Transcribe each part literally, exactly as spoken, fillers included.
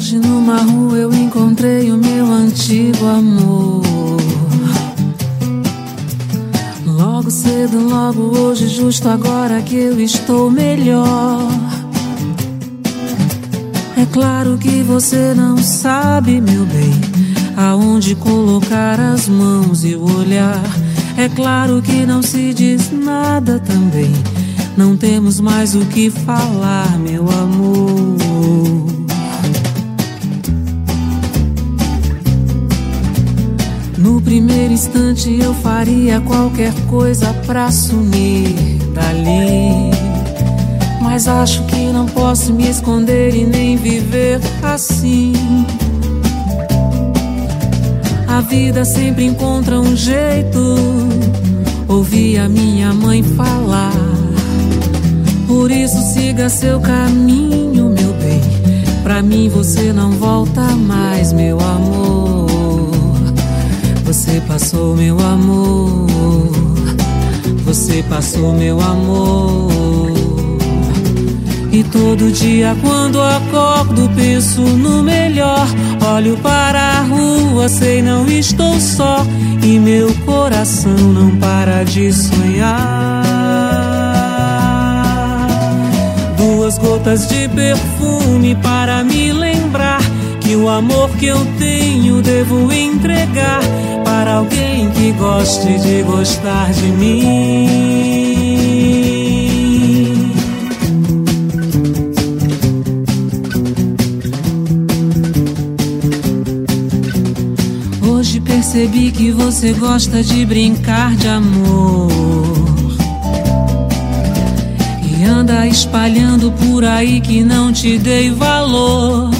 Hoje numa rua eu encontrei o meu antigo amor. Logo cedo, logo hoje, justo agora que eu estou melhor. É claro que você não sabe, meu bem, aonde colocar as mãos e o olhar. É claro que não se diz nada também. Não temos mais o que falar, meu amor. No primeiro instante eu faria qualquer coisa pra sumir dali, mas acho que não posso me esconder e nem viver assim. A vida sempre encontra um jeito. Ouvi a minha mãe falar. Por isso siga seu caminho, meu bem. Pra mim você não volta mais, meu amor. Você passou, meu amor. Você passou, meu amor. E todo dia quando acordo penso no melhor. Olho para a rua, sei não estou só. E meu coração não para de sonhar. Duas gotas de perfume para me lembrar que o amor que eu tenho devo entregar para alguém que goste de gostar de mim. Hoje percebi que você gosta de brincar de amor e anda espalhando por aí que não te dei valor.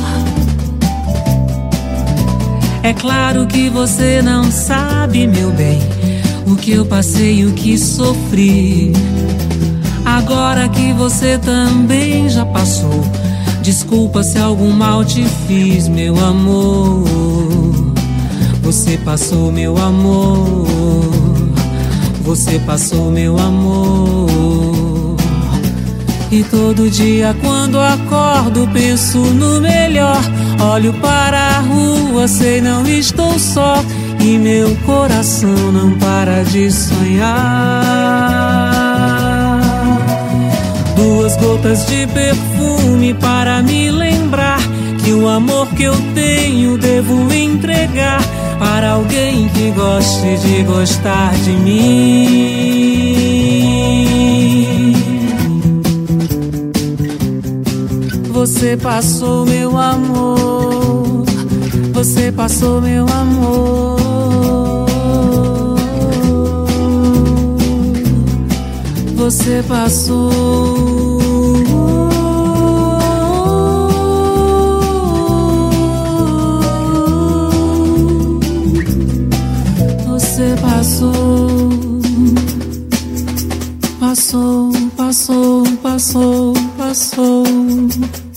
É claro que você não sabe, meu bem, o que eu passei e o que sofri. Agora que você também já passou, desculpa se algum mal te fiz, meu amor. Você passou, meu amor. Você passou, meu amor. E todo dia quando acordo penso no melhor. Olho para a rua, sei não estou só. E meu coração não para de sonhar. Duas gotas de perfume para me lembrar que o amor que eu tenho devo entregar para alguém que goste de gostar de mim. Você passou, meu amor. Você passou, meu amor. Você passou. Você passou. Passou, passou, passou, passou.